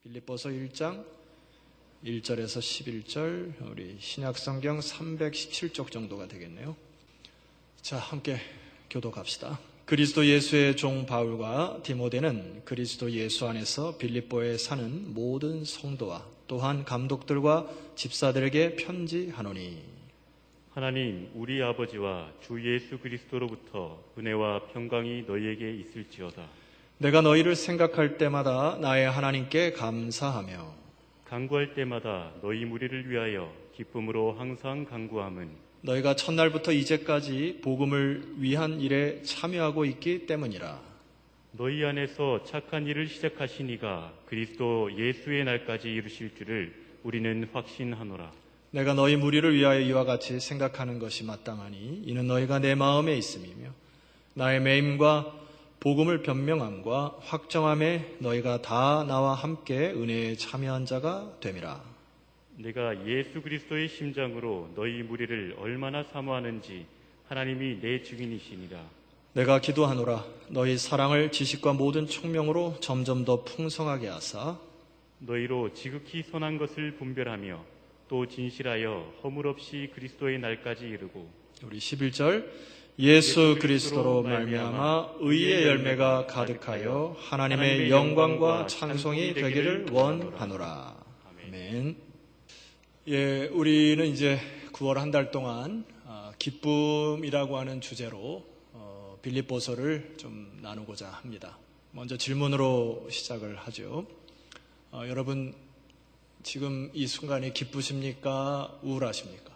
빌립보서 1장 1절에서 11절, 우리 신약성경 317쪽 정도가 되겠네요. 자, 함께 교독합시다. 그리스도 예수의 종 바울과 디모데는 그리스도 예수 안에서 빌립보에 사는 모든 성도와 또한 감독들과 집사들에게 편지하노니, 하나님 우리 아버지와 주 예수 그리스도로부터 은혜와 평강이 너희에게 있을지어다. 내가 너희를 생각할 때마다 나의 하나님께 감사하며 간구할 때마다 너희 무리를 위하여 기쁨으로 항상 간구함은 너희가 첫날부터 이제까지 복음을 위한 일에 참여하고 있기 때문이라. 너희 안에서 착한 일을 시작하신 이가 그리스도 예수의 날까지 이루실 줄을 우리는 확신하노라. 내가 너희 무리를 위하여 이와 같이 생각하는 것이 마땅하니 이는 너희가 내 마음에 있음이며 나의 매임과 복음을 변명함과 확정함에 너희가 다 나와 함께 은혜에 참여한 자가 됨이라. 내가 예수 그리스도의 심장으로 너희 무리를 얼마나 사모하는지 하나님이 내 증인이시니라. 내가 기도하노라. 너희 사랑을 지식과 모든 총명으로 점점 더 풍성하게 하사 너희로 지극히 선한 것을 분별하며 또 진실하여 허물 없이 그리스도의 날까지 이르고, 우리 11절, 예수 그리스도로 말미암아 의의 열매가 가득하여 하나님의 영광과 찬송이 되기를 원하노라. 아멘. 예, 우리는 이제 9월 한 달 동안 기쁨이라고 하는 주제로 빌립보서를 좀 나누고자 합니다. 먼저 질문으로 시작을 하죠. 여러분 지금 이 순간이 기쁘십니까? 우울하십니까?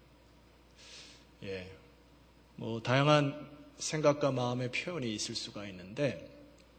예, 뭐 다양한 생각과 마음의 표현이 있을 수가 있는데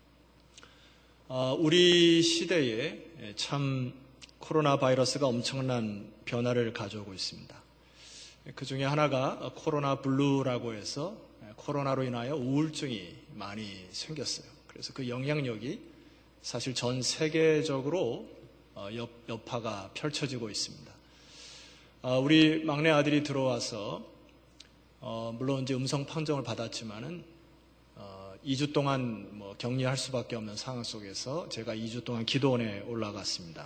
우리 시대에 참 코로나 바이러스가 엄청난 변화를 가져오고 있습니다. 그 중에 하나가 코로나 블루라고 해서 코로나로 인하여 우울증이 많이 생겼어요. 그래서 그 영향력이 사실 전 세계적으로 여파가 펼쳐지고 있습니다. 우리 막내 아들이 들어와서 물론 이제 음성 판정을 받았지만은 2주 동안 뭐 격리할 수밖에 없는 상황 속에서 제가 2주 동안 기도원에 올라갔습니다.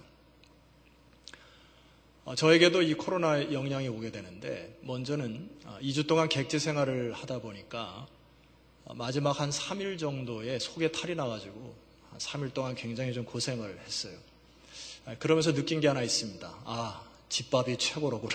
저에게도 이 코로나 영향이 오게 되는데 먼저는 2주 동안 객지 생활을 하다 보니까 마지막 한 3일 정도에 속에 탈이 나가지고 한 3일 동안 굉장히 좀 고생을 했어요. 그러면서 느낀 게 하나 있습니다. 집밥이 최고로구나.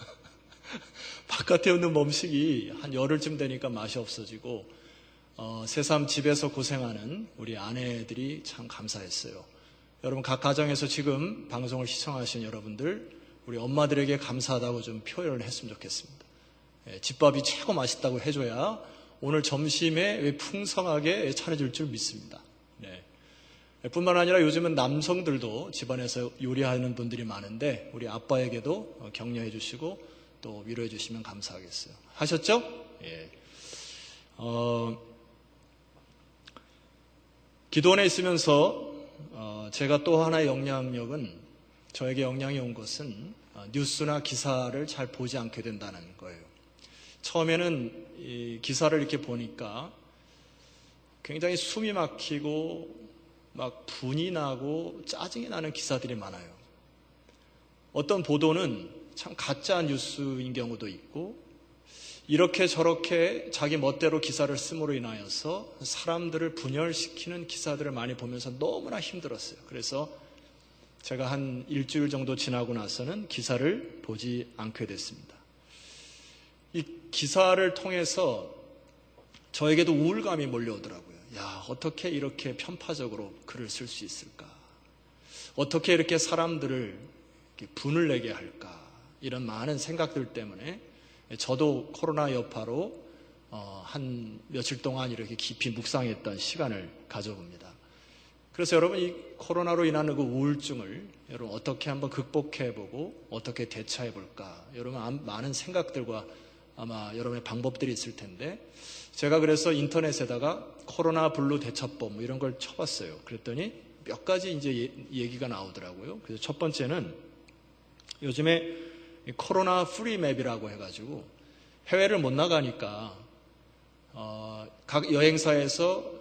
바깥에 있는 음식이 한 열흘쯤 되니까 맛이 없어지고 새삼 집에서 고생하는 우리 아내들이 참 감사했어요. 여러분 각 가정에서 지금 방송을 시청하신 여러분들, 우리 엄마들에게 감사하다고 좀 표현을 했으면 좋겠습니다. 집밥이 최고 맛있다고 해줘야 오늘 점심에 풍성하게 차려질 줄 믿습니다. 뿐만 아니라 요즘은 남성들도 집안에서 요리하는 분들이 많은데 우리 아빠에게도 격려해 주시고 또 위로해 주시면 감사하겠어요. 하셨죠? 예. 기도원에 있으면서 제가 또 하나의 영향력은, 저에게 영향이 온 것은 뉴스나 기사를 잘 보지 않게 된다는 거예요. 처음에는 이 기사를 이렇게 보니까 굉장히 숨이 막히고 막 분이 나고 짜증이 나는 기사들이 많아요. 어떤 보도는 참 가짜 뉴스인 경우도 있고 이렇게 저렇게 자기 멋대로 기사를 씀으로 인하여서 사람들을 분열시키는 기사들을 많이 보면서 너무나 힘들었어요. 그래서 제가 한 일주일 정도 지나고 나서는 기사를 보지 않게 됐습니다. 이 기사를 통해서 저에게도 우울감이 몰려오더라고요. 어떻게 이렇게 편파적으로 글을 쓸 수 있을까? 어떻게 이렇게 사람들을 이렇게 분을 내게 할까? 이런 많은 생각들 때문에 저도 코로나 여파로 한 며칠 동안 이렇게 깊이 묵상했던 시간을 가져봅니다. 그래서 여러분 이 코로나로 인한 그 우울증을 여러분 어떻게 한번 극복해보고 어떻게 대처해볼까? 여러분 많은 생각들과 아마 여러분의 방법들이 있을 텐데 제가 그래서 인터넷에다가 코로나 블루 대처법 이런 걸 쳐봤어요. 그랬더니 몇 가지 이제 얘기가 나오더라고요. 그래서 첫 번째는 요즘에 코로나 프리 맵이라고 해가지고 해외를 못 나가니까 각 여행사에서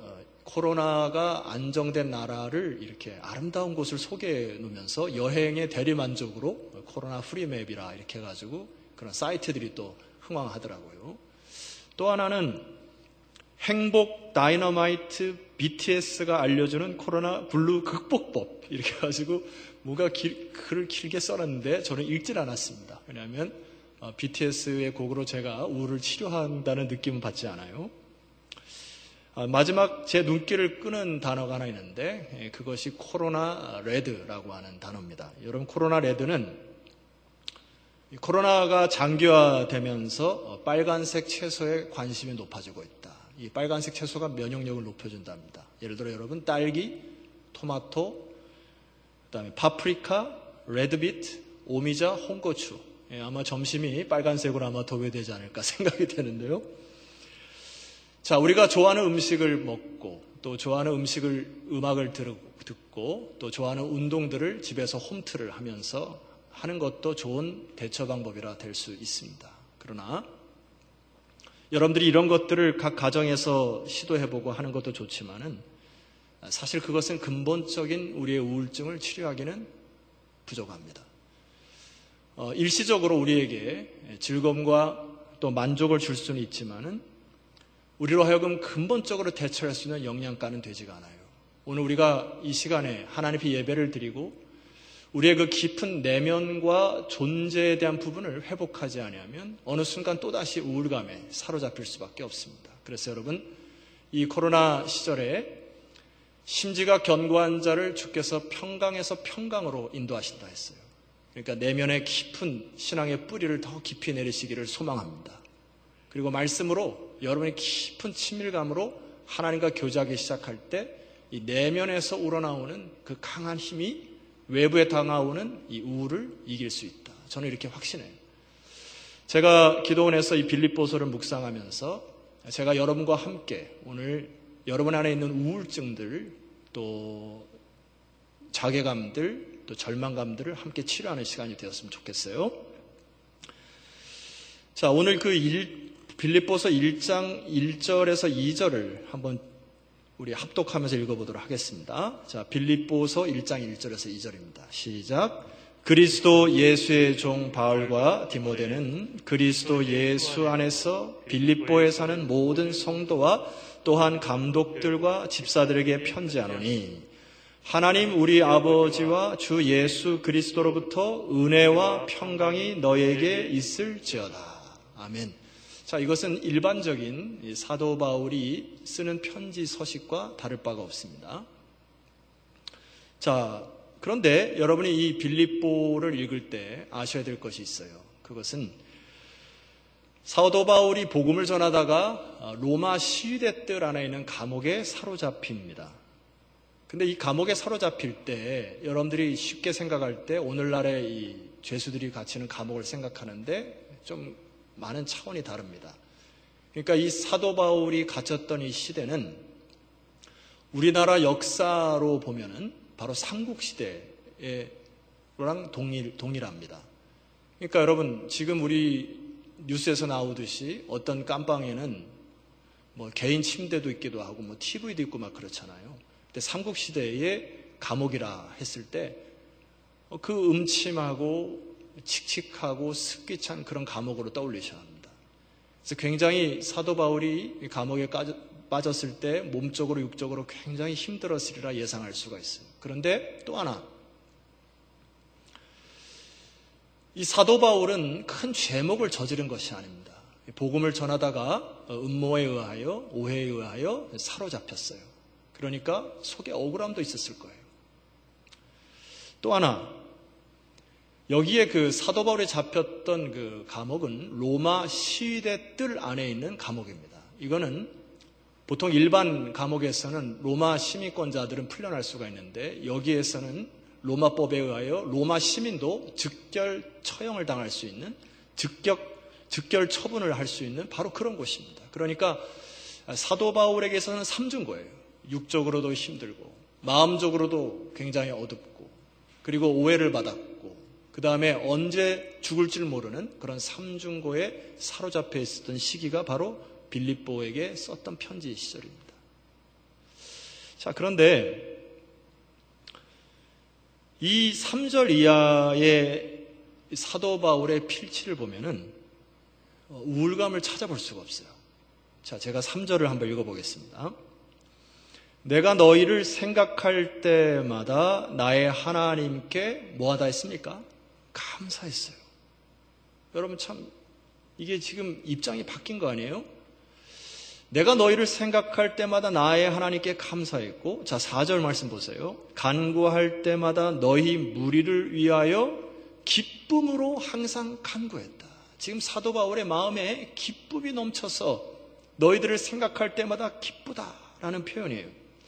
코로나가 안정된 나라를 이렇게 아름다운 곳을 소개해 놓으면서 여행의 대리만족으로 코로나 프리맵이라 이렇게 해가지고 그런 사이트들이 또 흥왕하더라고요. 또 하나는 행복 다이너마이트 BTS가 알려주는 코로나 블루 극복법 이렇게 해가지고 뭐가 글을 길게 써놨는데 저는 읽질 않았습니다. 왜냐하면 BTS의 곡으로 제가 우울을 치료한다는 느낌은 받지 않아요. 마지막 제 눈길을 끄는 단어가 하나 있는데 그것이 코로나 레드라고 하는 단어입니다. 여러분, 코로나 레드는 코로나가 장기화되면서 빨간색 채소에 관심이 높아지고 있다. 이 빨간색 채소가 면역력을 높여준답니다. 예를 들어 여러분, 딸기, 토마토, 그다음에 파프리카, 레드비트, 오미자, 홍고추. 아마 점심이 빨간색으로 아마 도배되지 않을까 생각이 되는데요. 자, 우리가 좋아하는 음식을 먹고 또 좋아하는 음악을 듣고 또 좋아하는 운동들을 집에서 홈트를 하면서 하는 것도 좋은 대처 방법이라 될 수 있습니다. 그러나 여러분들이 이런 것들을 각 가정에서 시도해보고 하는 것도 좋지만은 사실 그것은 근본적인 우리의 우울증을 치료하기는 부족합니다. 일시적으로 우리에게 즐거움과 또 만족을 줄 수는 있지만은 우리로 하여금 근본적으로 대처할 수 있는 영양가는 되지가 않아요. 오늘 우리가 이 시간에 하나님 앞에 예배를 드리고 우리의 그 깊은 내면과 존재에 대한 부분을 회복하지 아니하면 어느 순간 또다시 우울감에 사로잡힐 수밖에 없습니다. 그래서 여러분, 이 코로나 시절에 심지가 견고한 자를 주께서 평강에서 평강으로 인도하신다 했어요. 그러니까 내면의 깊은 신앙의 뿌리를 더 깊이 내리시기를 소망합니다. 그리고 말씀으로 여러분의 깊은 친밀감으로 하나님과 교제하기 시작할 때 이 내면에서 우러나오는 그 강한 힘이 외부에 다가오는 이 우울을 이길 수 있다. 저는 이렇게 확신해요. 제가 기도원에서 이 빌립보서를 묵상하면서 제가 여러분과 함께 오늘 여러분 안에 있는 우울증들, 또 자괴감들, 또 절망감들을 함께 치료하는 시간이 되었으면 좋겠어요. 자, 오늘 그 빌립보서 1장 1절에서 2절을 한번 우리 합독하면서 읽어보도록 하겠습니다. 자, 빌립보서 1장 1절에서 2절입니다. 시작. 그리스도 예수의 종 바울과 디모데는 그리스도 예수 안에서 빌립보에 사는 모든 성도와 또한 감독들과 집사들에게 편지하노니 하나님 우리 아버지와 주 예수 그리스도로부터 은혜와 평강이 너에게 있을지어다. 아멘. 자, 이것은 일반적인 사도 바울이 쓰는 편지 서식과 다를 바가 없습니다. 자, 그런데 여러분이 이 빌립보를 읽을 때 아셔야 될 것이 있어요. 그것은 사도 바울이 복음을 전하다가 로마 시위대 뜰 안에 있는 감옥에 사로잡힙니다. 근데 이 감옥에 사로잡힐 때 여러분들이 쉽게 생각할 때 오늘날의 이 죄수들이 갇히는 감옥을 생각하는데 좀 많은 차원이 다릅니다. 그러니까 이 사도 바울이 갇혔던 이 시대는 우리나라 역사로 보면은 바로 삼국시대랑 동일합니다. 그러니까 여러분, 지금 우리 뉴스에서 나오듯이 어떤 깜방에는 뭐 개인 침대도 있기도 하고 뭐 TV도 있고 막 그렇잖아요. 근데 삼국시대의 감옥이라 했을 때 그 음침하고 칙칙하고 습기찬 그런 감옥으로 떠올리셔야 합니다. 그래서 굉장히 사도 바울이 감옥에 빠졌을 때 몸적으로 육적으로 굉장히 힘들었으리라 예상할 수가 있어요. 그런데 또 하나, 이 사도 바울은 큰 죄목을 저지른 것이 아닙니다. 복음을 전하다가 음모에 의하여 오해에 의하여 사로잡혔어요. 그러니까 속에 억울함도 있었을 거예요. 또 하나, 여기에 그 사도 바울이 잡혔던 그 감옥은 로마 시위대 뜰 안에 있는 감옥입니다. 이거는 보통 일반 감옥에서는 로마 시민권자들은 풀려날 수가 있는데 여기에서는 로마법에 의하여 로마 시민도 즉결 처형을 당할 수 있는 즉결 처분을 할 수 있는 바로 그런 곳입니다. 그러니까 사도 바울에게서는 삼중고예요. 육적으로도 힘들고 마음적으로도 굉장히 어둡고 그리고 오해를 받았고 그 다음에 언제 죽을 줄 모르는 그런 삼중고에 사로잡혀 있었던 시기가 바로 빌립보에게 썼던 편지 시절입니다. 자, 그런데 이 3절 이하의 사도 바울의 필치를 보면은 우울감을 찾아볼 수가 없어요. 자, 제가 3절을 한번 읽어보겠습니다. 내가 너희를 생각할 때마다 나의 하나님께 뭐하다 했습니까? 감사했어요. 여러분 참 이게 지금 입장이 바뀐 거 아니에요? 내가 너희를 생각할 때마다 나의 하나님께 감사했고, 자 4절 말씀 보세요. 간구할 때마다 너희 무리를 위하여 기쁨으로 항상 간구했다. 지금 사도 바울의 마음에 기쁨이 넘쳐서 너희들을 생각할 때마다 기쁘다라는 표현이에요.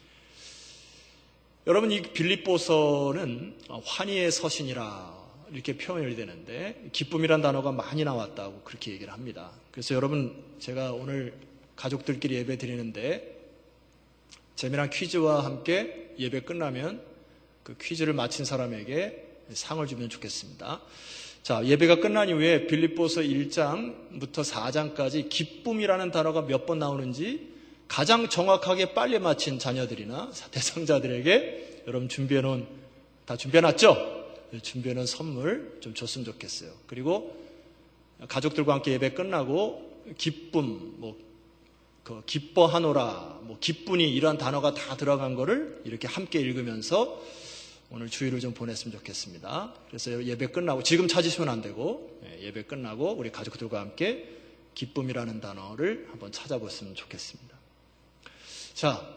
여러분 이 빌립보서는 환희의 서신이라 이렇게 표현이 되는데 기쁨이란 단어가 많이 나왔다고 그렇게 얘기를 합니다. 그래서 여러분 제가 오늘 가족들끼리 예배 드리는데 재미난 퀴즈와 함께 예배 끝나면 그 퀴즈를 맞힌 사람에게 상을 주면 좋겠습니다. 자, 예배가 끝난 이후에 빌립보서 1장부터 4장까지 기쁨이라는 단어가 몇 번 나오는지 가장 정확하게 빨리 맞힌 자녀들이나 대상자들에게 여러분 다 준비해놨죠? 준비해놓은 선물 좀 줬으면 좋겠어요. 그리고 가족들과 함께 예배 끝나고 기쁨, 기뻐하노라, 기쁘니 이런 단어가 다 들어간 거를 이렇게 함께 읽으면서 오늘 주일을 좀 보냈으면 좋겠습니다. 그래서 예배 끝나고 지금 찾으시면 안 되고 예배 끝나고 우리 가족들과 함께 기쁨이라는 단어를 한번 찾아봤으면 좋겠습니다. 자,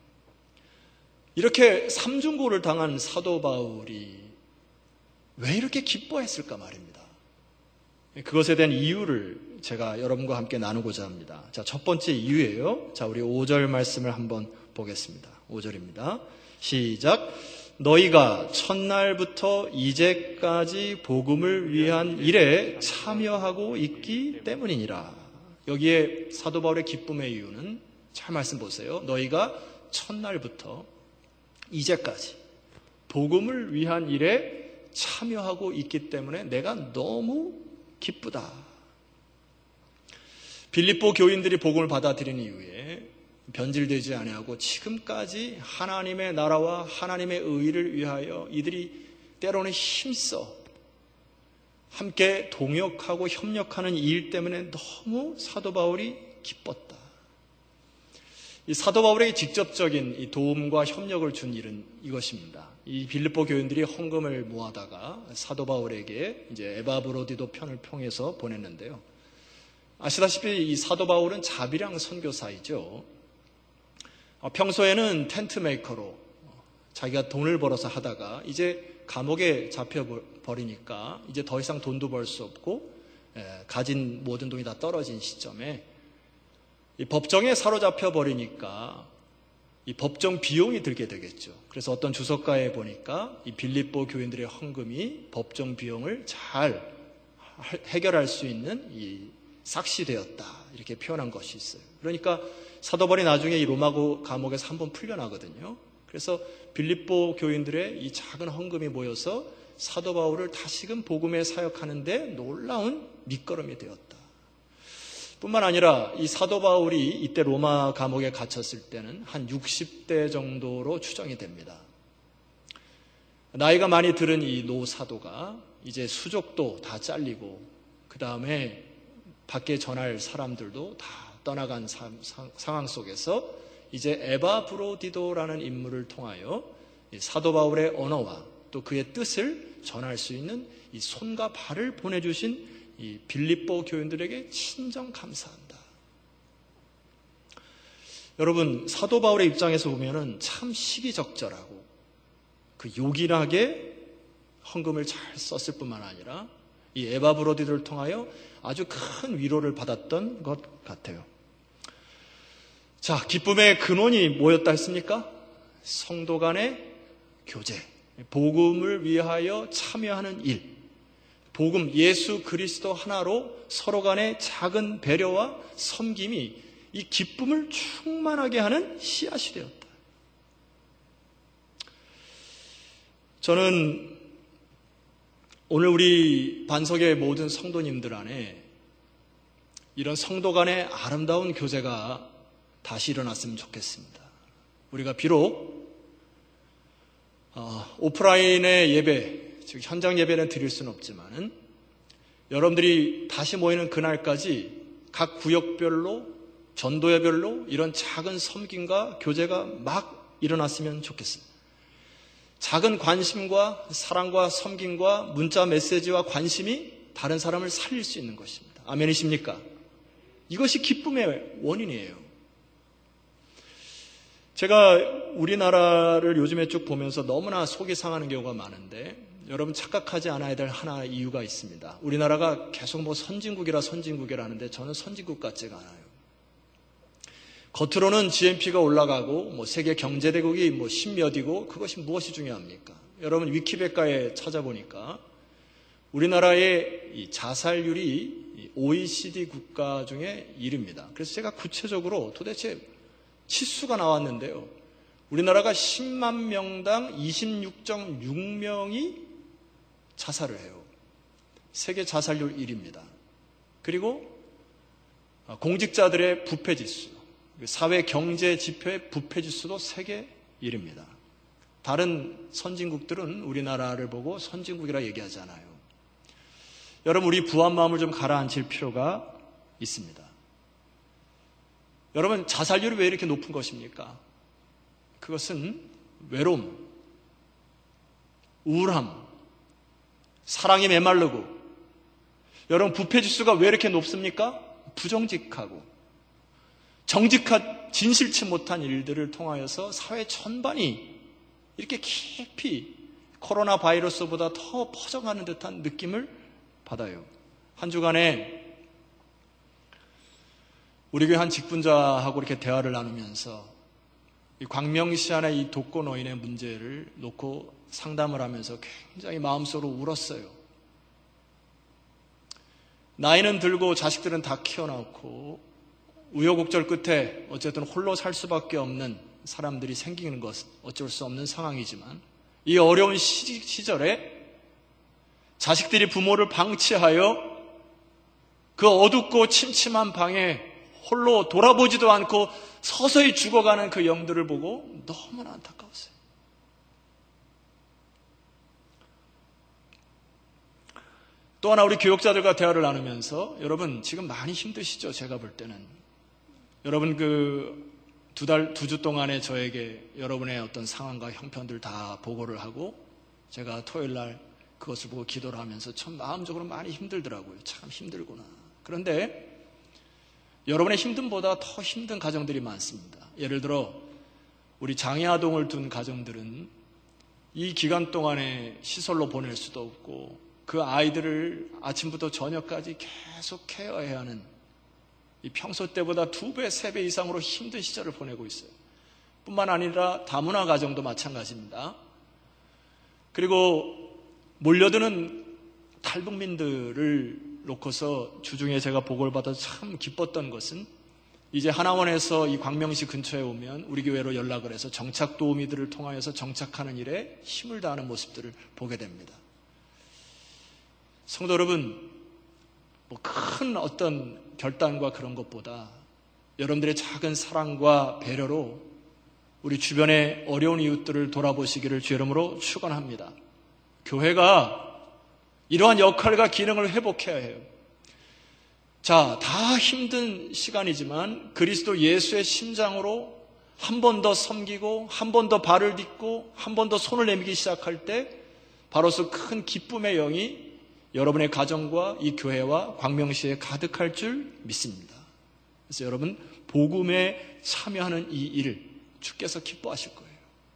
이렇게 삼중고를 당한 사도 바울이 왜 이렇게 기뻐했을까 말입니다. 그것에 대한 이유를 제가 여러분과 함께 나누고자 합니다. 자, 첫 번째 이유예요. 자, 우리 5절 말씀을 한번 보겠습니다. 5절입니다. 시작. 너희가 첫날부터 이제까지 복음을 위한 일에 참여하고 있기 때문이니라. 여기에 사도 바울의 기쁨의 이유는 잘 말씀 보세요. 너희가 첫날부터 이제까지 복음을 위한 일에 참여하고 있기 때문에 내가 너무 기쁘다. 빌립보 교인들이 복음을 받아들인 이후에 변질되지 아니하고 지금까지 하나님의 나라와 하나님의 의를 위하여 이들이 때로는 힘써 함께 동역하고 협력하는 일 때문에 너무 사도 바울이 기뻤다. 이 사도 바울에게 직접적인 이 도움과 협력을 준 일은 이것입니다. 이 빌립보 교인들이 헌금을 모아다가 사도 바울에게 이제 에바브로디도 편을 통해서 보냈는데요. 아시다시피 이 사도 바울은 자비랑 선교사이죠. 평소에는 텐트 메이커로 자기가 돈을 벌어서 하다가 이제 감옥에 잡혀버리니까 이제 더 이상 돈도 벌 수 없고 가진 모든 돈이 다 떨어진 시점에 이 법정에 사로잡혀 버리니까 이 법정 비용이 들게 되겠죠. 그래서 어떤 주석가에 보니까 이 빌립보 교인들의 헌금이 법정 비용을 잘 해결할 수 있는 이 삭시 되었다 이렇게 표현한 것이 있어요. 그러니까 사도 바울이 나중에 이 로마 감옥에서 한번 풀려나거든요. 그래서 빌립보 교인들의 이 작은 헌금이 모여서 사도 바울을 다시금 복음에 사역하는데 놀라운 밑거름이 되었다. 뿐만 아니라 이 사도 바울이 이때 로마 감옥에 갇혔을 때는 한 60대 정도로 추정이 됩니다. 나이가 많이 들은 이 노 사도가 이제 수족도 다 잘리고 그 다음에 밖에 전할 사람들도 다 떠나간 상황 속에서 이제 에바브로디도라는 인물을 통하여 사도 바울의 언어와 또 그의 뜻을 전할 수 있는 이 손과 발을 보내주신 이 빌립보 교인들에게 친정 감사한다. 여러분 사도 바울의 입장에서 보면은 참 시기적절하고 그 요긴하게 헌금을 잘 썼을 뿐만 아니라 이 에바브로디도를 통하여 아주 큰 위로를 받았던 것 같아요. 자, 기쁨의 근원이 뭐였다 했습니까? 성도 간의 교제, 복음을 위하여 참여하는 일, 복음 예수 그리스도 하나로 서로 간의 작은 배려와 섬김이 이 기쁨을 충만하게 하는 씨앗이 되었다. 저는 오늘 우리 반석의 모든 성도님들 안에 이런 성도 간의 아름다운 교제가 다시 일어났으면 좋겠습니다. 우리가 비록 오프라인의 예배, 즉 현장 예배는 드릴 수는 없지만 여러분들이 다시 모이는 그날까지 각 구역별로 전도회별로 이런 작은 섬김과 교제가 막 일어났으면 좋겠습니다. 작은 관심과 사랑과 섬김과 문자 메시지와 관심이 다른 사람을 살릴 수 있는 것입니다. 아멘이십니까? 이것이 기쁨의 원인이에요. 제가 우리나라를 요즘에 쭉 보면서 너무나 속이 상하는 경우가 많은데 여러분 착각하지 않아야 될 하나 이유가 있습니다. 우리나라가 계속 선진국이라 하는데 저는 선진국 같지가 않아요. 겉으로는 GNP가 올라가고 세계 경제대국이 10몇이고 그것이 무엇이 중요합니까? 여러분 위키백과에 찾아보니까 우리나라의 이 자살률이 OECD 국가 중에 1위입니다. 그래서 제가 구체적으로 도대체 치수가 나왔는데요. 우리나라가 10만 명당 26.6명이 자살을 해요. 세계 자살률 1위입니다. 그리고 공직자들의 부패지수, 사회 경제 지표의 부패지수도 세계 1위입니다. 다른 선진국들은 우리나라를 보고 선진국이라 얘기하잖아요. 여러분 우리 부한 마음을 좀 가라앉힐 필요가 있습니다. 여러분 자살률이 왜 이렇게 높은 것입니까? 그것은 외로움, 우울함, 사랑이 메마르고 여러분 부패지수가 왜 이렇게 높습니까? 부정직하고 정직한 진실치 못한 일들을 통하여서 사회 전반이 이렇게 깊이 코로나 바이러스보다 더 퍼져가는 듯한 느낌을 받아요. 한 주간에 우리 교회 한 직분자하고 이렇게 대화를 나누면서 이 광명시 안의 이 독거 노인의 문제를 놓고 상담을 하면서 굉장히 마음속으로 울었어요. 나이는 들고 자식들은 다 키워놓고 우여곡절 끝에 어쨌든 홀로 살 수밖에 없는 사람들이 생기는 것은 어쩔 수 없는 상황이지만 이 어려운 시절에 자식들이 부모를 방치하여 그 어둡고 침침한 방에 홀로 돌아보지도 않고 서서히 죽어가는 그 영들을 보고 너무나 안타까웠어요. 또 하나 우리 교육자들과 대화를 나누면서 여러분 지금 많이 힘드시죠? 제가 볼 때는 여러분 두 주 동안에 저에게 여러분의 어떤 상황과 형편들 다 보고를 하고 제가 토요일 날 그것을 보고 기도를 하면서 참 마음적으로 많이 힘들더라고요. 참 힘들구나. 그런데 여러분의 힘듦보다 더 힘든 가정들이 많습니다. 예를 들어 우리 장애아동을 둔 가정들은 이 기간 동안에 시설로 보낼 수도 없고 그 아이들을 아침부터 저녁까지 계속 케어해야 하는 이 평소 때보다 2배, 3배 이상으로 힘든 시절을 보내고 있어요. 뿐만 아니라 다문화 가정도 마찬가지입니다. 그리고 몰려드는 탈북민들을 놓고서 주중에 제가 보고를 받아서 참 기뻤던 것은 이제 하나원에서 이 광명시 근처에 오면 우리 교회로 연락을 해서 정착 도우미들을 통하여서 정착하는 일에 힘을 다하는 모습들을 보게 됩니다. 성도 여러분, 큰 어떤 결단과 그런 것보다 여러분들의 작은 사랑과 배려로 우리 주변의 어려운 이웃들을 돌아보시기를 주의 이름으로 축원합니다. 교회가 이러한 역할과 기능을 회복해야 해요. 자, 다 힘든 시간이지만 그리스도 예수의 심장으로 한 번 더 섬기고 한 번 더 발을 딛고 한 번 더 손을 내밀기 시작할 때 바로서 큰 기쁨의 영이 여러분의 가정과 이 교회와 광명시에 가득할 줄 믿습니다. 그래서 여러분 복음에 참여하는 이 일을 주께서 기뻐하실 거예요.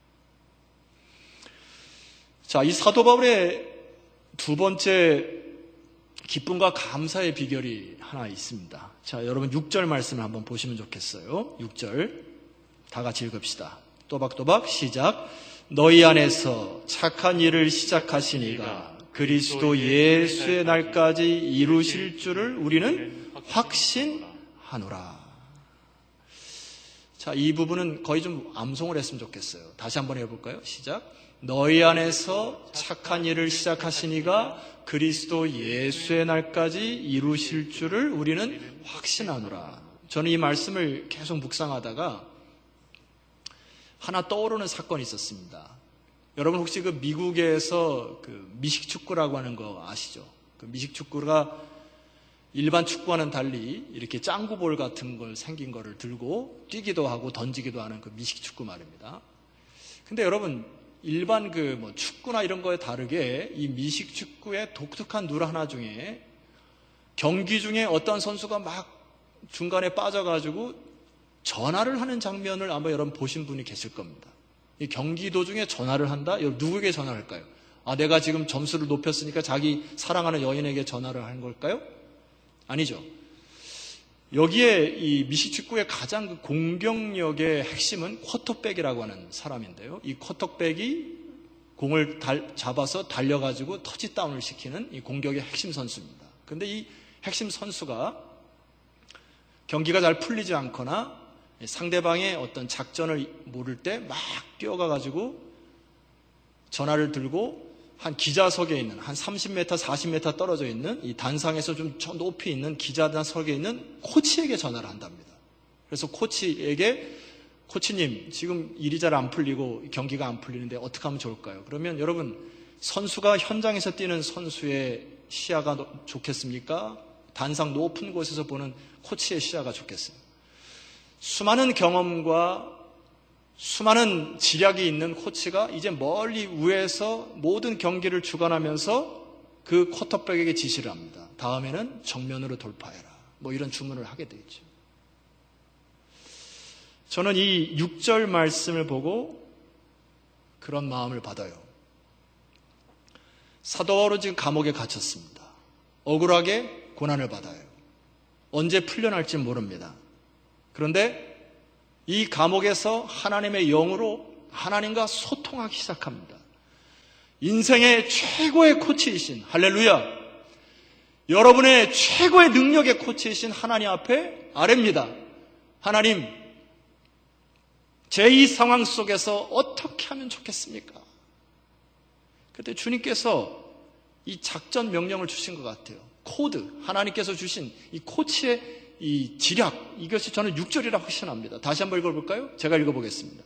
자, 이 사도 바울의 두 번째 기쁨과 감사의 비결이 하나 있습니다. 자, 여러분 6절 말씀을 한번 보시면 좋겠어요. 6절 다 같이 읽읍시다. 또박또박 시작. 너희 안에서 착한 일을 시작하시니가 그리스도 예수의 날까지 이루실 줄을 우리는 확신하노라. 자, 이 부분은 거의 좀 암송을 했으면 좋겠어요. 다시 한번 해볼까요? 시작. 너희 안에서 착한 일을 시작하시니가 그리스도 예수의 날까지 이루실 줄을 우리는 확신하노라. 저는 이 말씀을 계속 묵상하다가 하나 떠오르는 사건이 있었습니다. 여러분 혹시 그 미국에서 그 미식축구라고 하는 거 아시죠? 그 미식축구가 일반 축구와는 달리 이렇게 짱구볼 같은 걸 생긴 거를 들고 뛰기도 하고 던지기도 하는 그 미식축구 말입니다. 근데 여러분 일반 그 뭐 축구나 이런 거에 다르게 이 미식축구의 독특한 룰 하나 중에 경기 중에 어떤 선수가 막 중간에 빠져가지고 전화를 하는 장면을 아마 여러분 보신 분이 계실 겁니다. 이 경기 도중에 전화를 한다? 누구에게 전화를 할까요? 아, 내가 지금 점수를 높였으니까 자기 사랑하는 여인에게 전화를 한 걸까요? 아니죠. 여기에 이 미식축구의 가장 그 공격력의 핵심은 쿼터백이라고 하는 사람인데요. 이 쿼터백이 공을 잡아서 달려가지고 터치다운을 시키는 이 공격의 핵심 선수입니다. 그런데 이 핵심 선수가 경기가 잘 풀리지 않거나 상대방의 어떤 작전을 모를 때 막 뛰어가가지고 전화를 들고 한 기자석에 있는 한 30m, 40m 떨어져 있는 이 단상에서 좀 저 높이 있는 기자석에 있는 코치에게 전화를 한답니다. 그래서 코치에게 코치님 지금 일이 잘 안 풀리고 경기가 안 풀리는데 어떻게 하면 좋을까요? 그러면 여러분 선수가 현장에서 뛰는 선수의 시야가 좋겠습니까? 단상 높은 곳에서 보는 코치의 시야가 좋겠어요. 수많은 경험과 수많은 지략이 있는 코치가 이제 멀리 위에서 모든 경기를 주관하면서 그 쿼터백에게 지시를 합니다. 다음에는 정면으로 돌파해라. 뭐 이런 주문을 하게 되죠. 저는 이 6절 말씀을 보고 그런 마음을 받아요. 사도 바울은 지금 감옥에 갇혔습니다. 억울하게 고난을 받아요. 언제 풀려날지 모릅니다. 그런데 이 감옥에서 하나님의 영으로 하나님과 소통하기 시작합니다. 인생의 최고의 코치이신 할렐루야, 여러분의 최고의 능력의 코치이신 하나님 앞에 아뢰입니다. 하나님, 제 이 상황 속에서 어떻게 하면 좋겠습니까? 그때 주님께서 이 작전 명령을 주신 것 같아요. 코드, 하나님께서 주신 이 코치의 이 지략, 이것이 저는 6절이라 확신합니다. 다시 한번 읽어볼까요? 제가 읽어보겠습니다.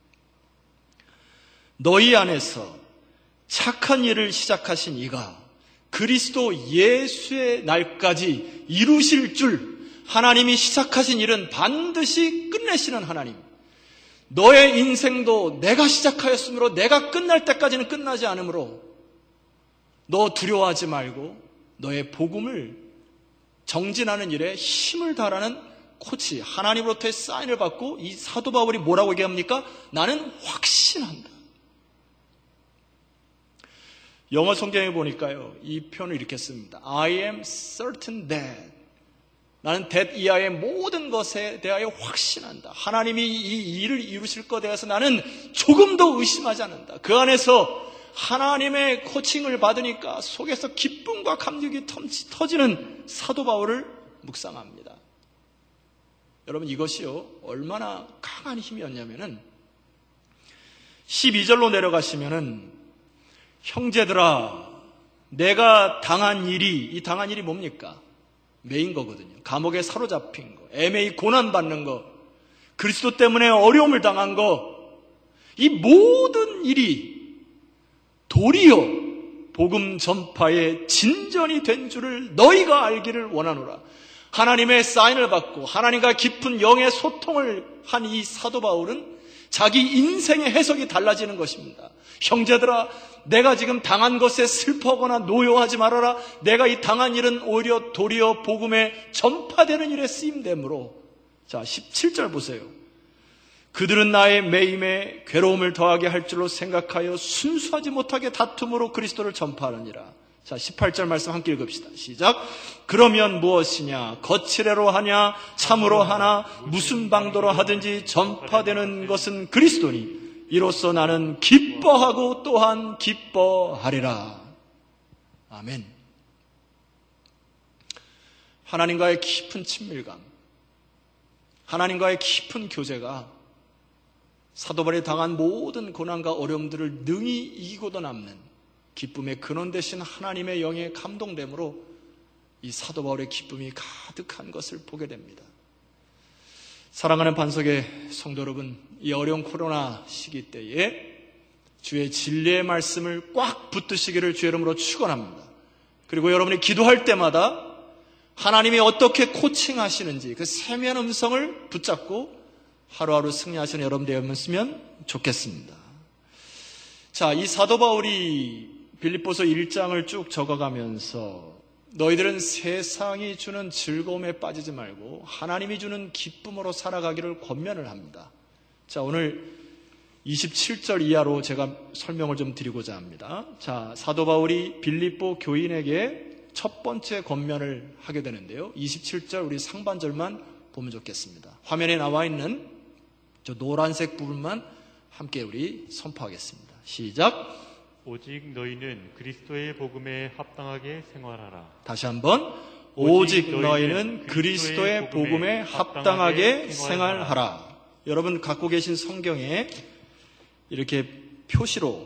너희 안에서 착한 일을 시작하신 이가 그리스도 예수의 날까지 이루실 줄, 하나님이 시작하신 일은 반드시 끝내시는 하나님. 너의 인생도 내가 시작하였으므로 내가 끝날 때까지는 끝나지 않으므로 너 두려워하지 말고 너의 복음을 정진하는 일에 힘을 다하는 코치, 하나님으로부터의 사인을 받고 이 사도 바울이 뭐라고 얘기합니까? 나는 확신한다. 영어 성경에 보니까요, 이 표현을 이렇게 씁니다. I am certain that. 나는 that 이하의 모든 것에 대하여 확신한다. 하나님이 이 일을 이루실 것에 대해서 나는 조금도 의심하지 않는다. 그 안에서 하나님의 코칭을 받으니까 속에서 기쁨과 감격이 터지는 사도 바울을 묵상합니다. 여러분, 이것이요 얼마나 강한 힘이었냐면은 12절로 내려가시면은 형제들아, 내가 당한 일이, 이 당한 일이 뭡니까? 매인 거거든요. 감옥에 사로잡힌 거, 애매히 고난받는 거, 그리스도 때문에 어려움을 당한 거, 이 모든 일이 도리어 복음 전파의 진전이 된 줄을 너희가 알기를 원하노라. 하나님의 사인을 받고 하나님과 깊은 영의 소통을 한 이 사도 바울은 자기 인생의 해석이 달라지는 것입니다. 형제들아, 내가 지금 당한 것에 슬퍼하거나 노여하지 말아라. 내가 이 당한 일은 오히려 도리어 복음의 전파되는 일에 쓰임되므로. 자, 17절 보세요. 그들은 나의 매임에 괴로움을 더하게 할 줄로 생각하여 순수하지 못하게 다툼으로 그리스도를 전파하느니라. 자, 18절 말씀 함께 읽읍시다. 시작. 그러면 무엇이냐? 거칠애로 하냐? 참으로 하나? 무슨 방도로 하든지 전파되는 것은 그리스도니 이로써 나는 기뻐하고 또한 기뻐하리라. 아멘. 하나님과의 깊은 친밀감, 하나님과의 깊은 교제가 사도 바울이 당한 모든 고난과 어려움들을 능히 이기고도 남는 기쁨의 근원 되신 하나님의 영에 감동됨으로 이 사도 바울의 기쁨이 가득한 것을 보게 됩니다. 사랑하는 반석의 성도 여러분, 이 어려운 코로나 시기 때에 주의 진리의 말씀을 꽉 붙드시기를 주의 이름으로 축원합니다. 그리고 여러분이 기도할 때마다 하나님이 어떻게 코칭하시는지 그 세미한 음성을 붙잡고 하루하루 승리하시는 여러분 되었으면 좋겠습니다. 자, 이 사도 바울이 빌립보서 1장을 쭉 적어가면서 너희들은 세상이 주는 즐거움에 빠지지 말고 하나님이 주는 기쁨으로 살아가기를 권면을 합니다. 자, 오늘 27절 이하로 제가 설명을 좀 드리고자 합니다. 자, 사도 바울이 빌립보 교인에게 첫 번째 권면을 하게 되는데요. 27절 우리 상반절만 보면 좋겠습니다. 화면에 나와 있는 저 노란색 부분만 함께 우리 선포하겠습니다. 시작. 오직 너희는 그리스도의 복음에 합당하게 생활하라. 다시 한번. 오직 너희는 그리스도의 복음에 합당하게 생활하라. 여러분 갖고 계신 성경에 이렇게 표시로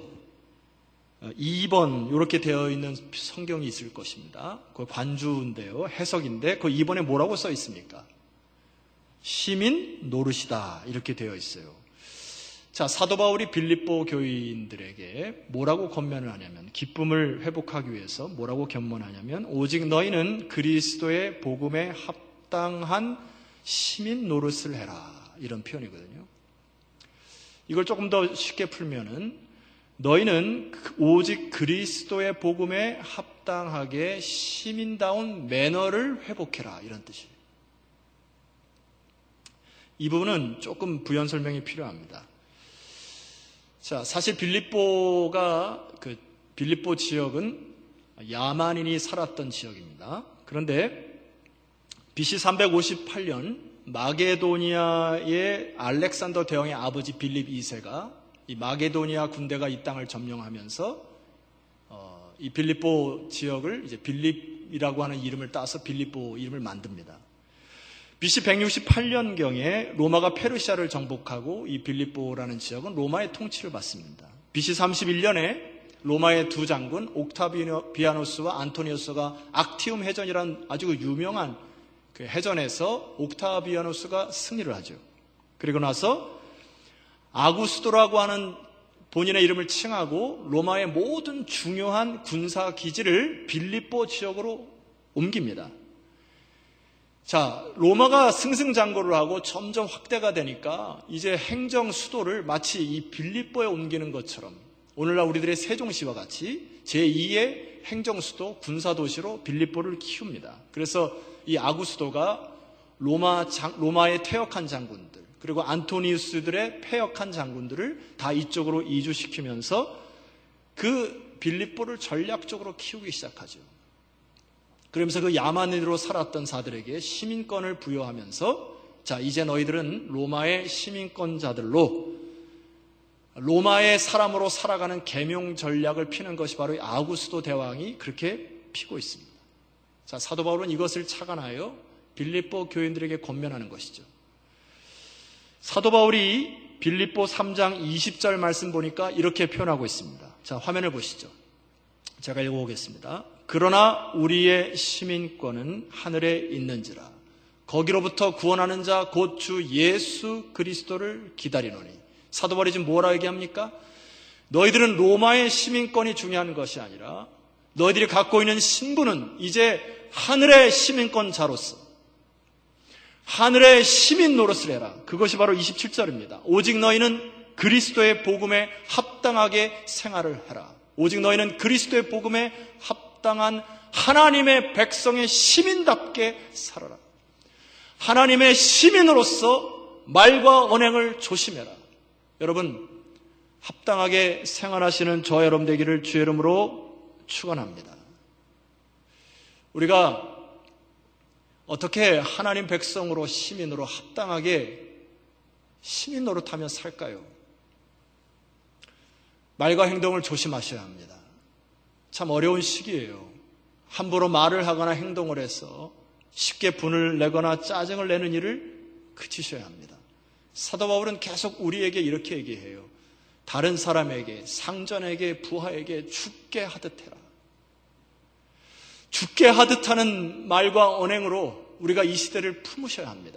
2번 이렇게 되어 있는 성경이 있을 것입니다. 그 관주인데요. 해석인데 그 2번에 뭐라고 써 있습니까? 시민 노릇이다 이렇게 되어 있어요. 자, 사도 바울이 빌립보 교인들에게 뭐라고 권면을 하냐면 기쁨을 회복하기 위해서 뭐라고 권면하냐면 오직 너희는 그리스도의 복음에 합당한 시민 노릇을 해라 이런 표현이거든요. 이걸 조금 더 쉽게 풀면은 너희는 오직 그리스도의 복음에 합당하게 시민다운 매너를 회복해라 이런 뜻이에요. 이 부분은 조금 부연 설명이 필요합니다. 자, 사실 빌립보 지역은 야만인이 살았던 지역입니다. 그런데 BC 358년 마게도니아의 알렉산더 대왕의 아버지 빌립 2세가 이 마게도니아 군대가 이 땅을 점령하면서 이 빌립보 지역을 이제 빌립이라고 하는 이름을 따서 빌립보 이름을 만듭니다. BC 168년경에 로마가 페르시아를 정복하고 이 빌립보라는 지역은 로마의 통치를 받습니다. BC 31년에 로마의 두 장군 옥타비아누스와 안토니우스가 악티움 해전이라는 아주 유명한 그 해전에서 옥타비아누스가 승리를 하죠. 그리고 나서 아구스도라고 하는 본인의 이름을 칭하고 로마의 모든 중요한 군사 기지를 빌립보 지역으로 옮깁니다. 자, 로마가 승승장구를 하고 점점 확대가 되니까 이제 행정 수도를 마치 이 빌립보에 옮기는 것처럼 오늘날 우리들의 세종시와 같이 제2의 행정 수도 군사도시로 빌립보를 키웁니다. 그래서 이 아구스도가 로마의 퇴역한 장군들 그리고 안토니우스들의 패역한 장군들을 다 이쪽으로 이주시키면서 그 빌립보를 전략적으로 키우기 시작하죠. 그러면서 그 야만인으로 살았던 자들에게 시민권을 부여하면서 자, 이제 너희들은 로마의 시민권자들로 로마의 사람으로 살아가는 계명 전략을 피는 것이 바로 아구스도 대왕이 그렇게 피고 있습니다. 자, 사도 바울은 이것을 착안하여 빌립보 교인들에게 권면하는 것이죠. 사도 바울이 빌립보 3장 20절 말씀 보니까 이렇게 표현하고 있습니다. 자, 화면을 보시죠. 제가 읽어보겠습니다. 그러나 우리의 시민권은 하늘에 있는지라 거기로부터 구원하는 자 곧 주 예수 그리스도를 기다리노니. 사도 바울이 지금 뭐라 얘기합니까? 너희들은 로마의 시민권이 중요한 것이 아니라 너희들이 갖고 있는 신분은 이제 하늘의 시민권자로서 하늘의 시민 노릇을 해라. 그것이 바로 27절입니다. 오직 너희는 그리스도의 복음에 합당하게 생활을 해라. 오직 너희는 그리스도의 복음에 합당한 하나님의 백성의 시민답게 살아라. 하나님의 시민으로서 말과 언행을 조심해라. 여러분, 합당하게 생활하시는 저와 여러분 되기를 주의 이름으로 축원합니다. 우리가 어떻게 하나님 백성으로 시민으로 합당하게 시민 노릇하며 살까요? 말과 행동을 조심하셔야 합니다. 참 어려운 시기예요. 함부로 말을 하거나 행동을 해서 쉽게 분을 내거나 짜증을 내는 일을 그치셔야 합니다. 사도 바울은 계속 우리에게 이렇게 얘기해요. 다른 사람에게, 상전에게, 부하에게 죽게 하듯 해라. 죽게 하듯 하는 말과 언행으로 우리가 이 시대를 품으셔야 합니다.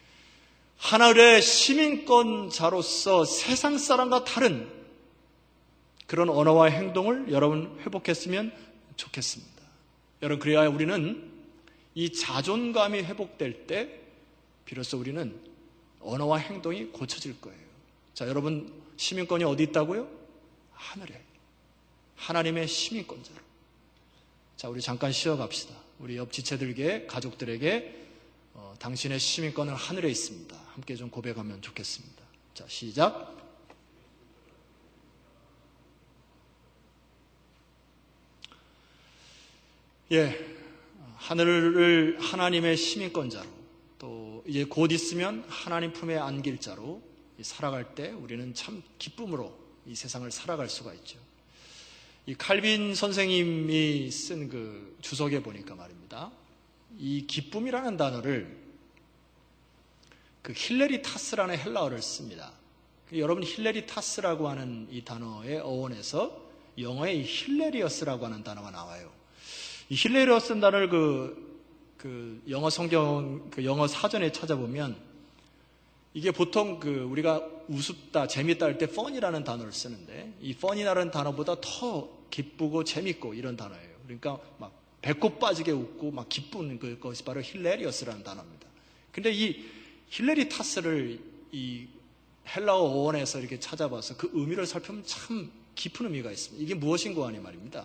하늘의 시민권자로서 세상 사람과 다른 그런 언어와 행동을 여러분 회복했으면 좋겠습니다. 여러분, 그래야 우리는 이 자존감이 회복될 때 비로소 우리는 언어와 행동이 고쳐질 거예요. 자, 여러분, 시민권이 어디 있다고요? 하늘에. 하나님의 시민권자로. 자, 우리 잠깐 쉬어갑시다. 우리 옆 지체들에게, 가족들에게 당신의 시민권은 하늘에 있습니다. 함께 좀 고백하면 좋겠습니다. 자, 시작. 하늘을 하나님의 시민권자로, 또 이제 곧 있으면 하나님 품에 안길 자로 살아갈 때 우리는 참 기쁨으로 이 세상을 살아갈 수가 있죠. 이 칼빈 선생님이 쓴 그 주석에 보니까 말입니다. 이 기쁨이라는 단어를 그 힐레리타스라는 헬라어를 씁니다. 여러분, 힐레리타스라고 하는 이 단어의 어원에서 영어의 힐레리어스라고 하는 단어가 나와요. 이 힐레리어스 단어를 그 영어 성경, 그 영어 사전에 찾아보면 이게 보통 우리가 우습다, 재밌다 할 때 fun이라는 단어를 쓰는데, 이 fun이라는 단어보다 더 기쁘고 재밌고 이런 단어예요. 그러니까 막 배꼽 빠지게 웃고 막 기쁜 그것이 바로 힐레리어스라는 단어입니다. 근데 이 힐레리타스를 이 헬라어 어원에서 이렇게 찾아봐서 그 의미를 살펴보면 참 깊은 의미가 있습니다. 이게 무엇인고 하니 말입니다.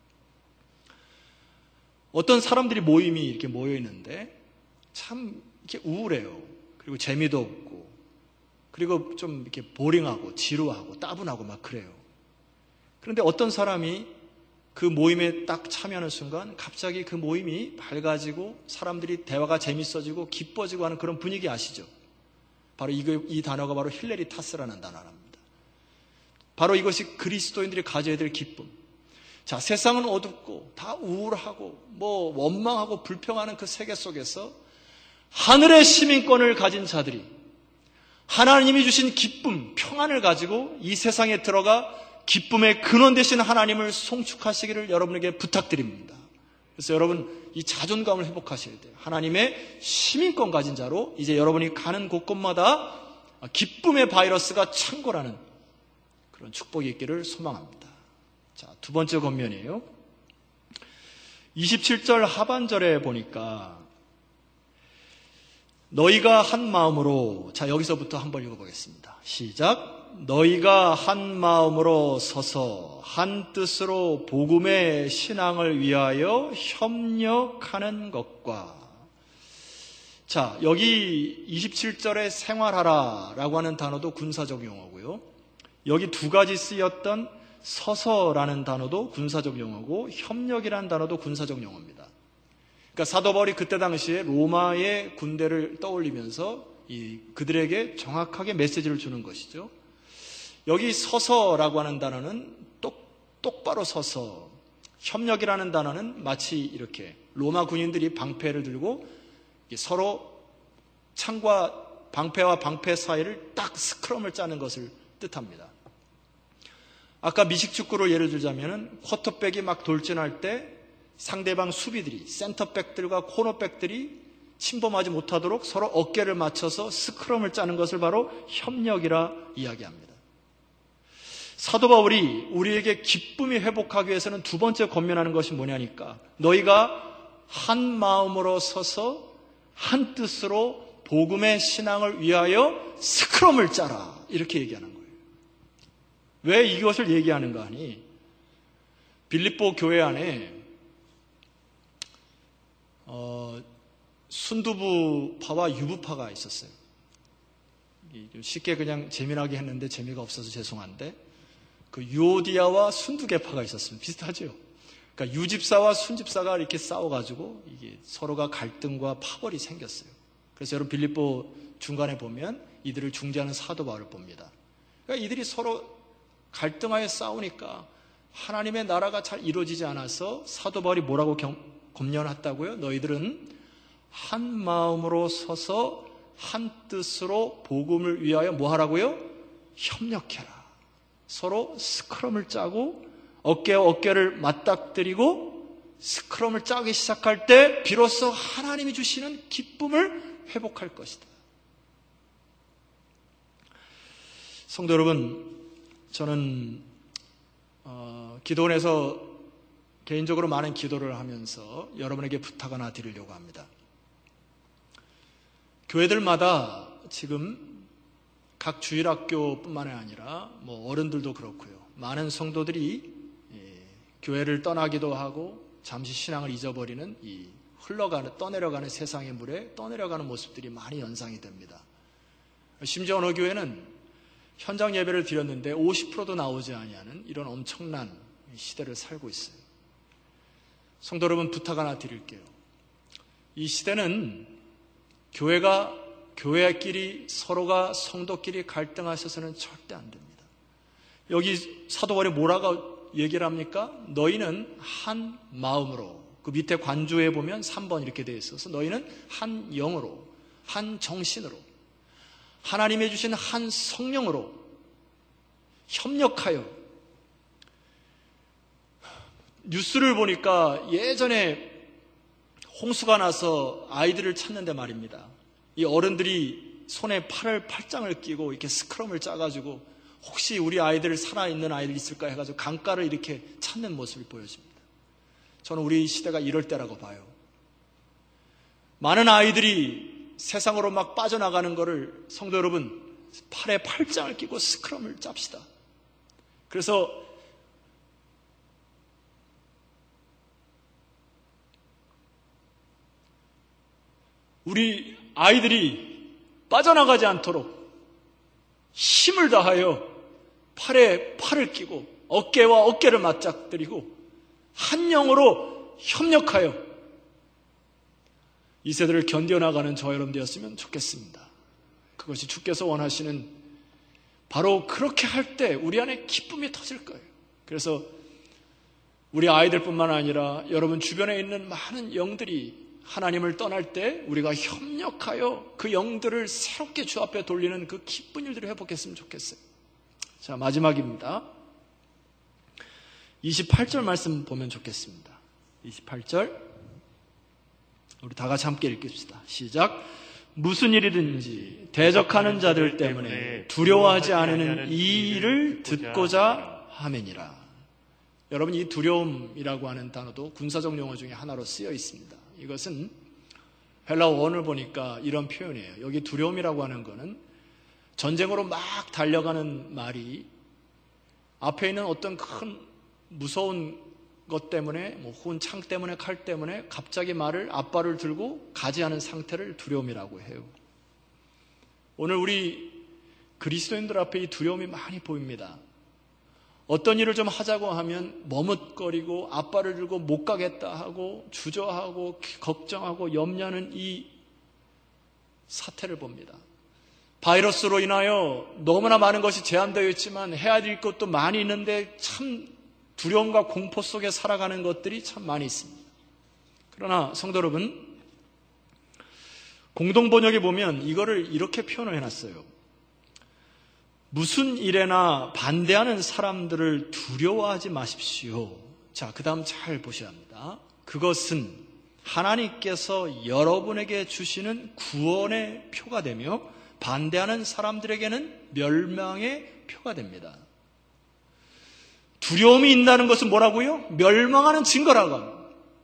어떤 사람들이 모임이 이렇게 모여 있는데 참 이렇게 우울해요. 그리고 재미도 없고, 그리고 좀 이렇게 보링하고 지루하고 따분하고 막 그래요. 그런데 어떤 사람이 그 모임에 딱 참여하는 순간 갑자기 그 모임이 밝아지고 사람들이 대화가 재밌어지고 기뻐지고 하는 그런 분위기 아시죠? 바로 이 단어가 바로 힐레리타스라는 단어랍니다. 바로 이것이 그리스도인들이 가져야 될 기쁨. 자, 세상은 어둡고 다 우울하고 뭐 원망하고 불평하는 그 세계 속에서 하늘의 시민권을 가진 자들이 하나님이 주신 기쁨, 평안을 가지고 이 세상에 들어가 기쁨의 근원 되신 하나님을 송축하시기를 여러분에게 부탁드립니다. 그래서 여러분, 이 자존감을 회복하셔야 돼요. 하나님의 시민권 가진 자로 이제 여러분이 가는 곳곳마다 기쁨의 바이러스가 창궐하는 그런 축복이 있기를 소망합니다. 자, 두 번째 권면이에요. 27절 하반절에 보니까 너희가 한 마음으로, 자, 여기서부터 한번 읽어보겠습니다. 시작. 너희가 한 마음으로 서서 한 뜻으로 복음의 신앙을 위하여 협력하는 것과, 자, 여기 27절에 생활하라 라고 하는 단어도 군사적 용어고요. 여기 두 가지 쓰였던 서서라는 단어도 군사적 용어고 협력이라는 단어도 군사적 용어입니다. 그러니까 사도 바울이 그때 당시에 로마의 군대를 떠올리면서 그들에게 정확하게 메시지를 주는 것이죠. 여기 서서라고 하는 단어는 똑바로 서서, 협력이라는 단어는 마치 이렇게 로마 군인들이 방패를 들고 서로 방패와 방패 사이를 딱 스크럼을 짜는 것을 뜻합니다. 아까 미식축구로 예를 들자면 쿼터백이 막 돌진할 때 상대방 수비들이, 센터백들과 코너백들이 침범하지 못하도록 서로 어깨를 맞춰서 스크럼을 짜는 것을 바로 협력이라 이야기합니다. 사도 바울이 우리에게 기쁨이 회복하기 위해서는 두 번째 권면하는 것이 뭐냐니까, 너희가 한 마음으로 서서 한 뜻으로 복음의 신앙을 위하여 스크럼을 짜라, 이렇게 얘기하는 거예요. 왜 이것을 얘기하는가 하니, 빌립보 교회 안에 순두부파와 유부파가 있었어요. 쉽게 그냥 재미나게 했는데 재미가 없어서 죄송한데, 그 유오디아와 순두개파가 있었습니다. 비슷하죠? 그러니까 유집사와 순집사가 이렇게 싸워가지고 이게 서로가 갈등과 파벌이 생겼어요. 그래서 여러분, 빌립보 중간에 보면 이들을 중재하는 사도 바울을 봅니다. 그러니까 이들이 서로 갈등하여 싸우니까 하나님의 나라가 잘 이루어지지 않아서 사도 바울이 뭐라고 권면했다고요? 너희들은 한 마음으로 서서 한 뜻으로 복음을 위하여 뭐 하라고요? 협력해라. 서로 스크럼을 짜고 어깨와 어깨를 맞닥뜨리고 스크럼을 짜기 시작할 때 비로소 하나님이 주시는 기쁨을 회복할 것이다. 성도 여러분, 저는 기도원에서 개인적으로 많은 기도를 하면서 여러분에게 부탁 하나 드리려고 합니다. 교회들마다 지금 각 주일학교뿐만 아니라 어른들도 그렇고요. 많은 성도들이 교회를 떠나기도 하고 잠시 신앙을 잊어버리는 이 떠내려가는 세상의 물에 떠내려가는 모습들이 많이 연상이 됩니다. 심지어 어느 교회는 현장 예배를 드렸는데 50%도 나오지 아니하는 이런 엄청난 시대를 살고 있어요. 성도 여러분, 부탁 하나 드릴게요. 이 시대는 교회끼리 서로가 성도끼리 갈등하셔서는 절대 안 됩니다. 여기 사도 바울이 뭐라고 얘기를 합니까? 너희는 한 마음으로, 그 밑에 관조에 보면 3번 이렇게 되어 있어서 너희는 한 영으로, 한 정신으로, 하나님이 주신 한 성령으로 협력하여. 뉴스를 보니까 예전에 홍수가 나서 아이들을 찾는데 말입니다. 이 어른들이 손에 팔짱을 끼고 이렇게 스크럼을 짜가지고 혹시 우리 아이들 살아있는 아이들 있을까 해가지고 강가를 이렇게 찾는 모습이 보여집니다. 저는 우리 시대가 이럴 때라고 봐요. 많은 아이들이 세상으로 막 빠져나가는 거를 성도 여러분, 팔에 팔짱을 끼고 스크럼을 짭시다. 그래서 우리 아이들이 빠져나가지 않도록 힘을 다하여 팔에 팔을 끼고 어깨와 어깨를 맞닥뜨리고 한 영으로 협력하여 이 세대를 견뎌나가는 저 여러분 되었으면 좋겠습니다. 그것이 주께서 원하시는, 바로 그렇게 할 때 우리 안에 기쁨이 터질 거예요. 그래서 우리 아이들뿐만 아니라 여러분 주변에 있는 많은 영들이 하나님을 떠날 때 우리가 협력하여 그 영들을 새롭게 주 앞에 돌리는 그 기쁜 일들을 회복했으면 좋겠어요. 자, 마지막입니다. 28절 말씀 보면 좋겠습니다. 28절 우리 다 같이 함께 읽읍시다. 시작. 무슨 일이든지 대적하는 자들 때문에 두려워하지 않으는 이 일을 듣고자 함이니라. 여러분, 이 두려움이라고 하는 단어도 군사적 용어 중에 하나로 쓰여 있습니다. 이것은 헬라어 원을 보니까 이런 표현이에요. 여기 두려움이라고 하는 거는 전쟁으로 막 달려가는 말이 앞에 있는 어떤 큰 무서운 것 때문에, 혹은 창 때문에, 칼 때문에 갑자기 앞발을 들고 가지 않은 상태를 두려움이라고 해요. 오늘 우리 그리스도인들 앞에 이 두려움이 많이 보입니다. 어떤 일을 좀 하자고 하면 머뭇거리고 앞발을 들고 못 가겠다 하고 주저하고 걱정하고 염려하는 이 사태를 봅니다. 바이러스로 인하여 너무나 많은 것이 제한되어 있지만 해야 될 것도 많이 있는데 참 두려움과 공포 속에 살아가는 것들이 참 많이 있습니다. 그러나 성도 여러분, 공동번역에 보면 이거를 이렇게 표현을 해놨어요. 무슨 일에나 반대하는 사람들을 두려워하지 마십시오. 자, 그 다음 잘 보셔야 합니다. 그것은 하나님께서 여러분에게 주시는 구원의 표가 되며 반대하는 사람들에게는 멸망의 표가 됩니다. 두려움이 있다는 것은 뭐라고요? 멸망하는 증거라고 합니다.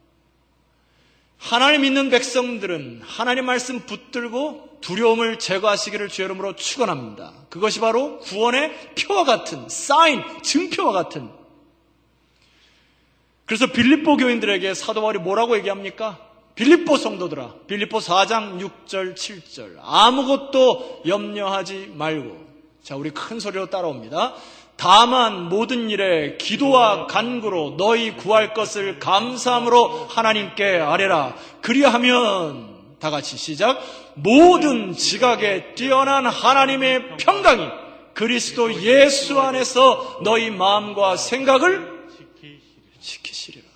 하나님 믿는 백성들은 하나님 말씀 붙들고 두려움을 제거하시기를 주의 이름으로 축원합니다. 그것이 바로 구원의 표와 같은 사인, 증표와 같은. 그래서 빌립보 교인들에게 사도 바울이 뭐라고 얘기합니까? 빌립보 성도들아, 빌립보 4장 6절 7절 아무것도 염려하지 말고. 자, 우리 큰 소리로 따라옵니다. 다만 모든 일에 기도와 간구로 너희 구할 것을 감사함으로 하나님께 아뢰라. 그리하면 다 같이 시작. 모든 지각에 뛰어난 하나님의 평강이 그리스도 예수 안에서 너희 마음과 생각을 지키시리라.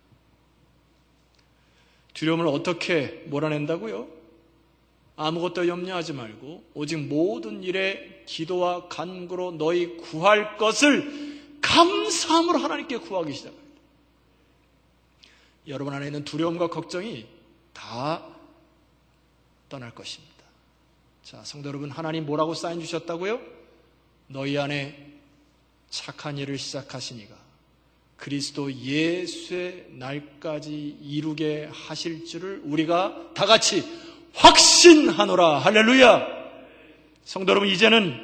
두려움을 어떻게 몰아낸다고요? 아무것도 염려하지 말고 오직 모든 일에 기도와 간구로 너희 구할 것을 감사함으로 하나님께 구하기 시작합니다. 여러분 안에 있는 두려움과 걱정이 다 떠날 것입니다. 자, 성도 여러분, 하나님 뭐라고 사인 주셨다고요? 너희 안에 착한 일을 시작하시니가 그리스도 예수의 날까지 이루게 하실 줄을 우리가 다 같이 확신하노라. 할렐루야. 성도 여러분, 이제는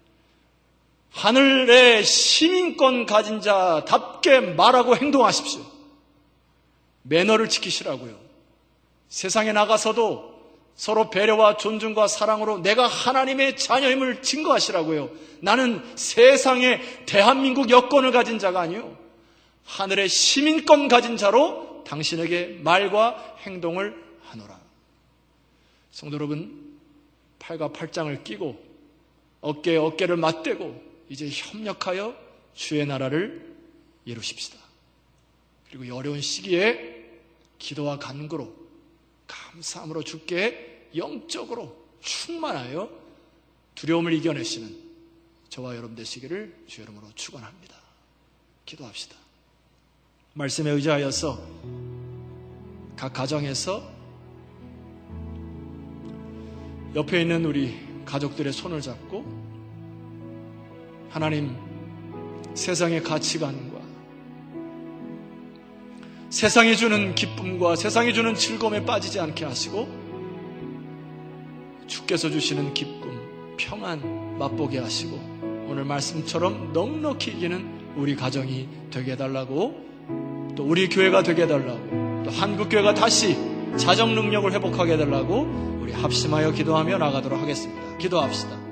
하늘의 시민권 가진 자답게 말하고 행동하십시오. 매너를 지키시라고요. 세상에 나가서도 서로 배려와 존중과 사랑으로 내가 하나님의 자녀임을 증거하시라고요. 나는 세상의 대한민국 여권을 가진 자가 아니요, 하늘의 시민권 가진 자로 당신에게 말과 행동을 하노라. 성도 여러분, 팔과 팔짱을 끼고 어깨에 어깨를 맞대고 이제 협력하여 주의 나라를 이루십시다. 그리고 이 어려운 시기에 기도와 간구로 감사함으로 주께 영적으로 충만하여 두려움을 이겨내시는 저와 여러분 되시기를 주 이름으로 축원합니다. 기도합시다. 말씀에 의지하여서 각 가정에서 옆에 있는 우리 가족들의 손을 잡고 하나님, 세상의 가치관과 세상이 주는 기쁨과 세상이 주는 즐거움에 빠지지 않게 하시고 주께서 주시는 기쁨, 평안 맛보게 하시고 오늘 말씀처럼 넉넉히 이기는 우리 가정이 되게 해달라고, 또 우리 교회가 되게 해달라고, 또 한국교회가 다시 자정 능력을 회복하게 해달라고 우리 합심하여 기도하며 나가도록 하겠습니다. 기도합시다.